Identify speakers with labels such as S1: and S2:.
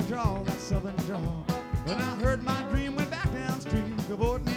S1: drawl, that southern drawl. When I heard my dream, went back downstream, cavorting